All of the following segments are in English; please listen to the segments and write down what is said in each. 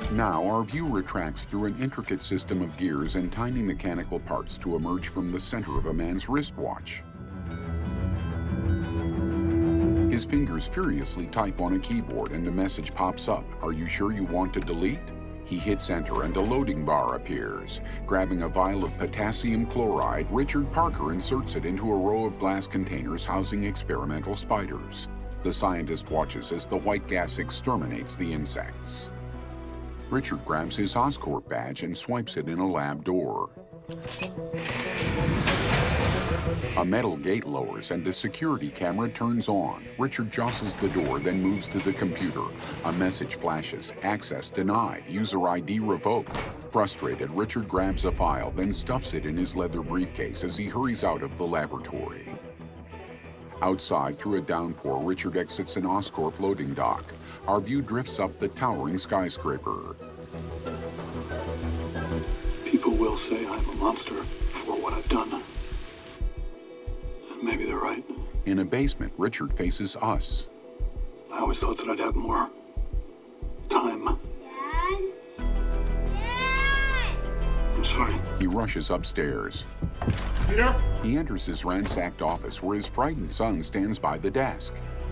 Now, our view retracts through an intricate system of gears and tiny mechanical parts to emerge from the center of a man's wristwatch. His fingers furiously type on a keyboard and a message pops up. Are you sure you want to delete? He hits enter and a loading bar appears. Grabbing a vial of potassium chloride, Richard Parker inserts it into a row of glass containers housing experimental spiders. The scientist watches as the white gas exterminates the insects. Richard grabs his Oscorp badge and swipes it in a lab door. A metal gate lowers and the security camera turns on. Richard jostles the door, then moves to the computer. A message flashes. Access denied. User ID revoked. Frustrated, Richard grabs a file, then stuffs it in his leather briefcase as he hurries out of the laboratory. Outside, through a downpour, Richard exits an Oscorp loading dock. Our view drifts up the towering skyscraper. People will say I'm a monster for what I've done. And maybe they're right. In a basement, Richard faces us. I always thought that I'd have more time. Dad? Dad! I'm sorry. He rushes upstairs. Peter? He enters his ransacked office where his frightened son stands by the desk.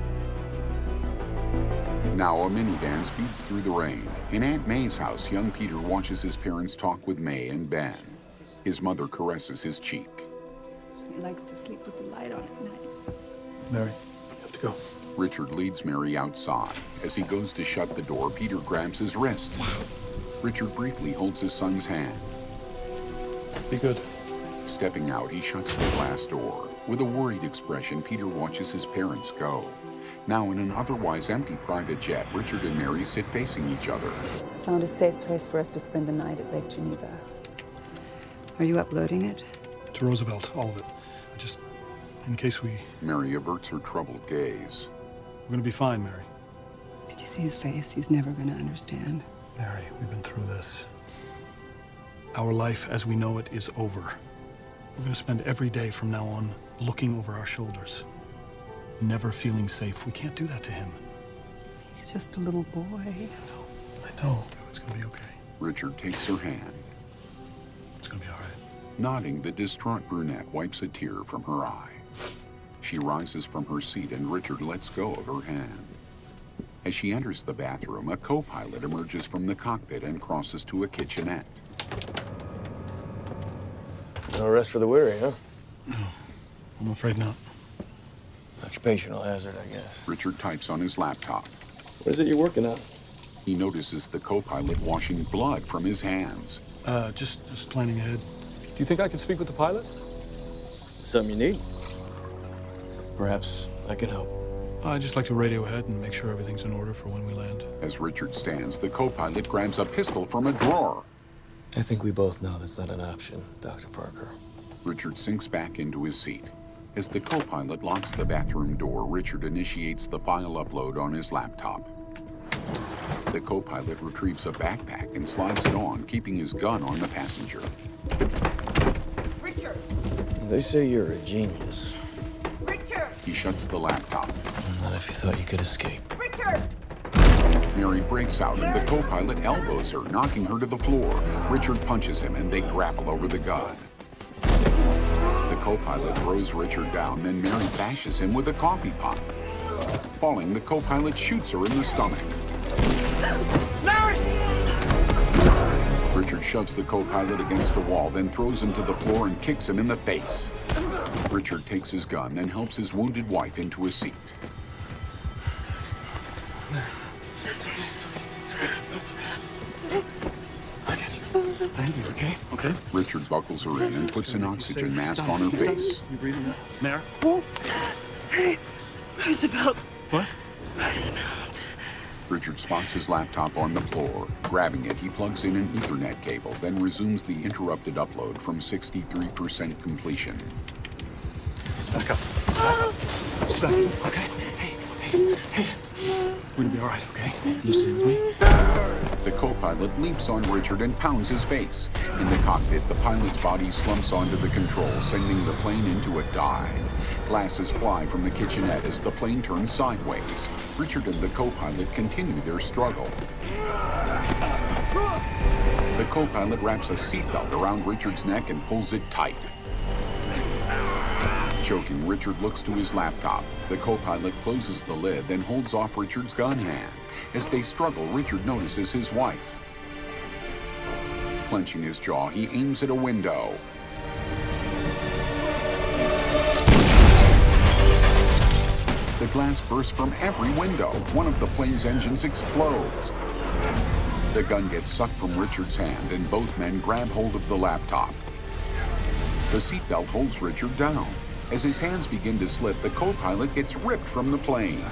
Now a minivan speeds through the rain. In Aunt May's house, young Peter watches his parents talk with May and Ben. His mother caresses his cheek. He likes to sleep with the light on at night. Mary, you have to go. Richard leads Mary outside. As he goes to shut the door, Peter grabs his wrist. Richard briefly holds his son's hand. Be good. Stepping out, he shuts the glass door. With a worried expression, Peter watches his parents go. Now, in an otherwise empty private jet, Richard and Mary sit facing each other. I found a safe place for us to spend the night at Lake Geneva. Are you uploading it? To Roosevelt, all of it. Just in case we... Mary averts her troubled gaze. We're gonna be fine, Mary. Did you see his face? He's never gonna understand. Mary, we've been through this. Our life as we know it is over. We're gonna spend every day from now on looking over our shoulders. Never feeling safe. We can't do that to him. He's just a little boy. I know. It's gonna be okay. Richard takes her hand. It's gonna be all right. Nodding, the distraught brunette wipes a tear from her eye. She rises from her seat and Richard lets go of her hand. As she enters the bathroom, a co-pilot emerges from the cockpit and crosses to a kitchenette. No rest for the weary, huh? No, I'm afraid not. Occupational hazard, I guess. Richard types on his laptop. What is it you're working on? He notices the co-pilot washing blood from his hands. Just planning ahead. Do you think I can speak with the pilot? Something you need? Perhaps I can help. I'd just like to radio ahead and make sure everything's in order for when we land. As Richard stands, the co-pilot grabs a pistol from a drawer. I think we both know that's not an option, Dr. Parker. Richard sinks back into his seat. As the co-pilot locks the bathroom door, Richard initiates the file upload on his laptop. The co-pilot retrieves a backpack and slides it on, keeping his gun on the passenger. Richard! They say you're a genius. Richard! He shuts the laptop. Not if you thought you could escape. Richard! Mary breaks out and the co-pilot elbows her, knocking her to the floor. Richard punches him and they grapple over the gun. The co-pilot throws Richard down, then Mary bashes him with a coffee pot. Falling, the co-pilot shoots her in the stomach. Mary! Richard shoves the co-pilot against the wall, then throws him to the floor and kicks him in the face. Richard takes his gun and helps his wounded wife into a seat. Thank you, okay? Okay? Richard buckles her in and puts an oxygen mask on her face. You breathing up? Mare? Hey, Roosevelt. What? Roosevelt. Richard spots his laptop on the floor. Grabbing it, he plugs in an Ethernet cable, then resumes the interrupted upload from 63% completion. Back up. Back up. Okay? Hey. We're gonna be all right, okay? You stay with me? The co-pilot leaps on Richard and pounds his face. In the cockpit, the pilot's body slumps onto the controls, sending the plane into a dive. Glasses fly from the kitchenette as the plane turns sideways. Richard and the co-pilot continue their struggle. The co-pilot wraps a seatbelt around Richard's neck and pulls it tight. Choking, Richard looks to his laptop. The co-pilot closes the lid, then holds off Richard's gun hand. As they struggle, Richard notices his wife. Clenching his jaw, he aims at a window. The glass bursts from every window. One of the plane's engines explodes. The gun gets sucked from Richard's hand, and both men grab hold of the laptop. The seatbelt holds Richard down. As his hands begin to slip, the co-pilot gets ripped from the plane.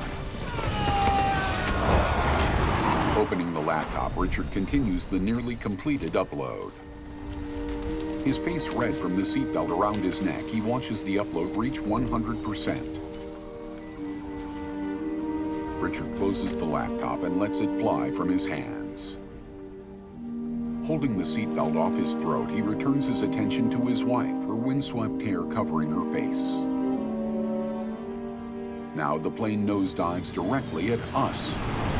Opening the laptop, Richard continues the nearly completed upload. His face red from the seatbelt around his neck, he watches the upload reach 100%. Richard closes the laptop and lets it fly from his hands. Holding the seatbelt off his throat, he returns his attention to his wife, her windswept hair covering her face. Now the plane nosedives directly at us.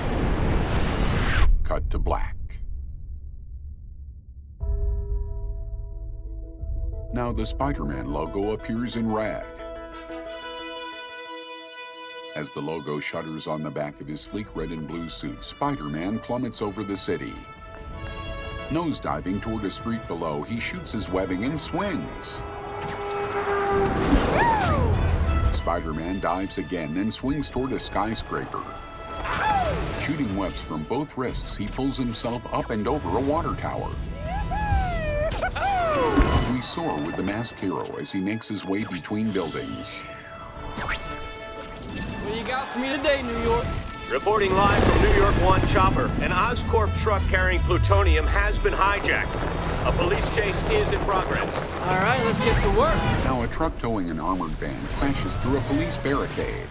Cut to black. Now the Spider-Man logo appears in red. As the logo shudders on the back of his sleek red and blue suit, Spider-Man plummets over the city. Nosediving toward a street below, he shoots his webbing and swings. Spider-Man dives again, then swings toward a skyscraper. Shooting webs from both wrists, he pulls himself up and over a water tower. We soar with the masked hero as he makes his way between buildings. What you got for me today, New York? Reporting live from New York 1 Chopper. An Oscorp truck carrying plutonium has been hijacked. A police chase is in progress. All right, let's get to work. Now a truck towing an armored van crashes through a police barricade.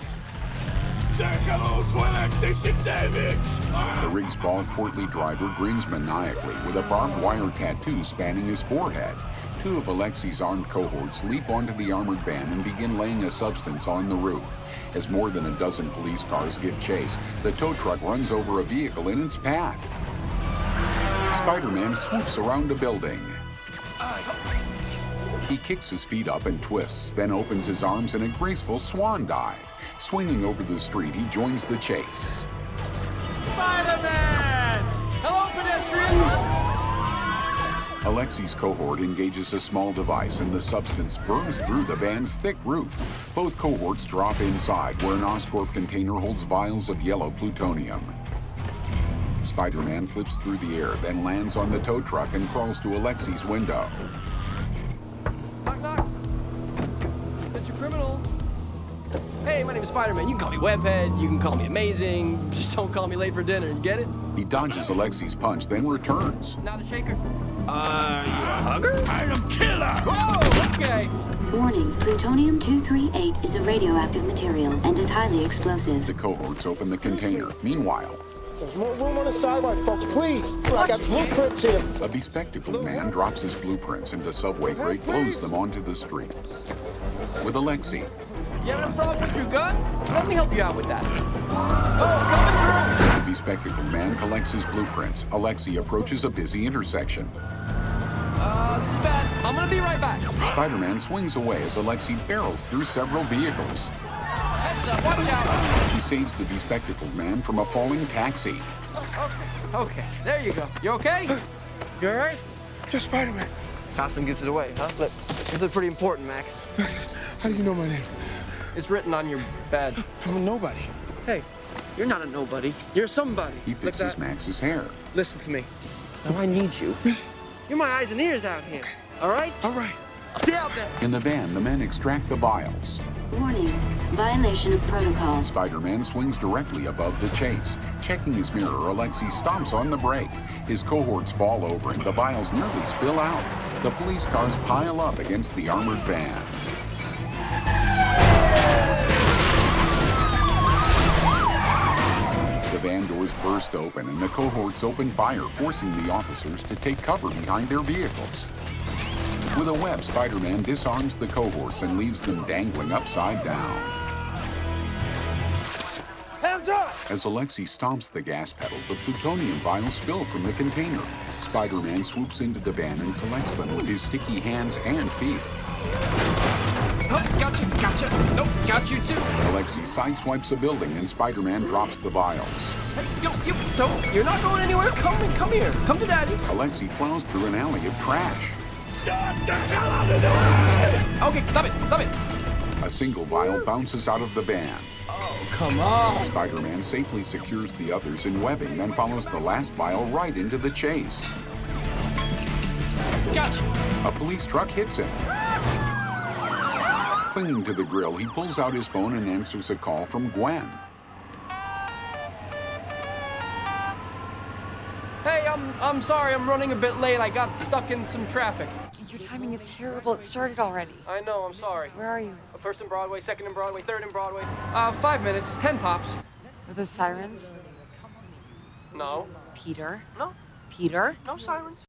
The rig's bald, portly driver grins maniacally with a barbed wire tattoo spanning his forehead. Two of Alexi's armed cohorts leap onto the armored van and begin laying a substance on the roof. As more than a dozen police cars give chase, the tow truck runs over a vehicle in its path. Spider-Man swoops around a building. He kicks his feet up and twists, then opens his arms in a graceful swan dive. Swinging over the street, he joins the chase. Spider-Man! Hello, pedestrians! Alexi's cohort engages a small device and the substance burns through the van's thick roof. Both cohorts drop inside, where an Oscorp container holds vials of yellow plutonium. Spider-Man flips through the air, then lands on the tow truck and crawls to Alexi's window. Knock, knock. Mr. Criminal. Hey, my name is Spider-Man. You can call me Webhead, you can call me Amazing. Just don't call me late for dinner, you get it? He dodges Alexi's punch, then returns. Not a shaker. You a hugger? I'm a killer! Whoa, okay. Warning, plutonium-238 is a radioactive material and is highly explosive. The cohorts open the container. Meanwhile, there's more room on the sideline, folks, please. I got blueprints here. a bespectacled man drops his blueprints into subway grate, blows them onto the street. With Alexi, You having a problem with your gun? Let me help you out with that. Oh, coming through! the bespectacled man collects his blueprints. Alexi approaches a busy intersection. This is bad. I'm gonna be right back. Spider-Man swings away as Alexi barrels through several vehicles. Heads up, watch out. He saves the bespectacled man from a falling taxi. Okay, there you go. You okay? You all right? Just Spider-Man. Costume gives it away, huh? Look, this is pretty important, Max. How do you know my name? It's written on your badge. I'm a nobody. Hey, you're not a nobody. You're somebody. He Look fixes that. Max's hair. Listen to me. Now I need you. You're my eyes and ears out here. All right? All right. Stay out there. In the van, the men extract the vials. Warning, violation of protocol. Spider-Man swings directly above the chase. Checking his mirror, Alexi stomps on the brake. His cohorts fall over and the vials nearly spill out. The police cars pile up against the armored van. The van doors burst open and the cohorts open fire, forcing the officers to take cover behind their vehicles. With a web, Spider-Man disarms the cohorts and leaves them dangling upside down. Hands up! As Alexei stomps the gas pedal, the plutonium vials spill from the container. Spider-Man swoops into the van and collects them with his sticky hands and feet. Oh, gotcha. Nope, got you too. Alexei sideswipes a building and Spider-Man drops the vials. Hey, you're not going anywhere. Come here. Come to Daddy. Alexei plows through an alley of trash. Okay, stop it. A single vial bounces out of the van. Oh, come on. Spider-Man safely secures the others in webbing, then follows the last vial right into the chase. Gotcha. A police truck hits him. Clinging to the grill, he pulls out his phone and answers a call from Gwen. Hey, I'm sorry. I'm running a bit late. I got stuck in some traffic. Your timing is terrible. It started already. I know. I'm sorry. Where are you? First in Broadway, second in Broadway, third in Broadway. 5 minutes, 10 tops. Are those sirens? No. Peter? No. Peter? No sirens.